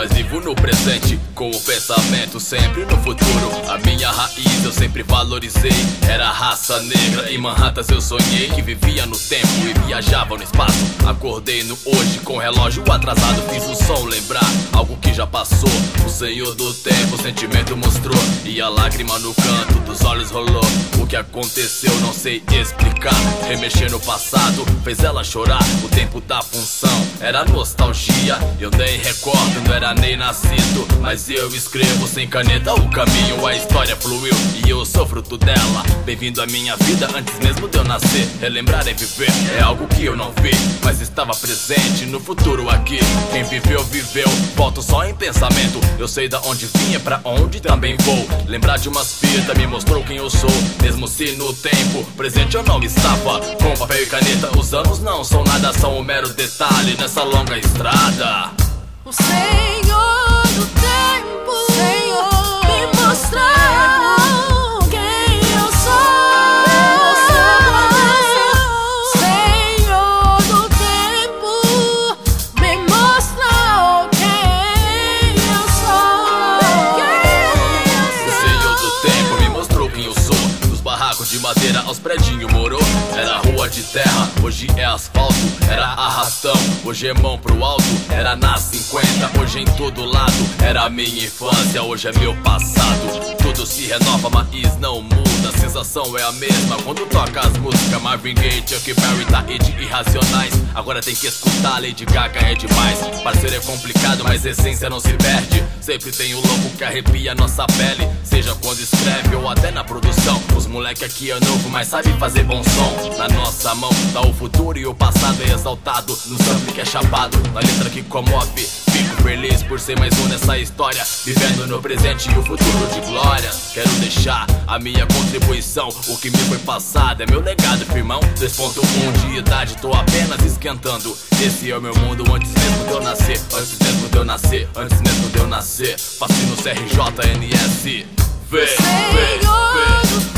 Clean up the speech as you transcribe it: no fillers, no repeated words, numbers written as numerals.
mas vivo no presente, com o pensamento sempre no futuro. A minha raiz eu sempre valorizei, era raça negra. Em Manhattan eu sonhei que vivia no tempo e viajava no espaço. Acordei no hoje com o relógio atrasado, fiz o som lembrar algo que já passou. O senhor do tempo, o sentimento mostrou, e a lágrima no canto dos olhos rolou. O que aconteceu não sei explicar, remexer no passado fez ela chorar. O tempo da função era nostalgia, eu nem recordo, não era nem nascido, mas eu escrevo sem caneta o caminho. A história fluiu e eu sou fruto dela. Bem-vindo à minha vida antes mesmo de eu nascer. Relembrar é viver, é algo que eu não vi, mas estava presente no futuro aqui. Quem viveu, viveu, volto só em pensamento. Eu sei da onde vinha, pra onde também vou. Lembrar de umas fitas me mostrou quem eu sou, mesmo se no tempo presente eu não estava. Com papel e caneta, os anos não são nada, são um mero detalhe nessa longa estrada. O Senhor do tempo, Senhor, me mostrou quem eu sou. Senhor do tempo, me mostrou quem eu sou. O Senhor do tempo me mostrou quem eu sou. Dos barracos de madeira aos predinhos morou. Era rua de terra, hoje é asfalto. Era arrastão, hoje é mão pro alto. Era na 50, hoje em todo lado. Era minha infância, hoje é meu passado. Tudo se renova, mas não muda. A sensação é a mesma quando toca as músicas. Marvin Gaye, Chuck Berry, Taíde e Racionais. Agora tem que escutar, Lady Gaga é demais. Parceiro é complicado, mas essência não se perde. Sempre tem um louco que arrepia nossa pele, seja quando escreve ou até na produção. Os moleque aqui é novo, mas sabe fazer bom som. Na nossa mão tá o futuro e o passado é exaltado. No sample que é chapado, na letra que comove. Fico feliz por ser mais um nessa história, vivendo no presente e o futuro de glória. Quero deixar a minha contribuição, o que me foi passado é meu legado, firmão. 2.1 de idade, tô apenas esquentando. Esse é o meu mundo antes mesmo de eu nascer. Antes mesmo de eu nascer, antes mesmo de eu nascer. Faço no CRJNS. Senhor do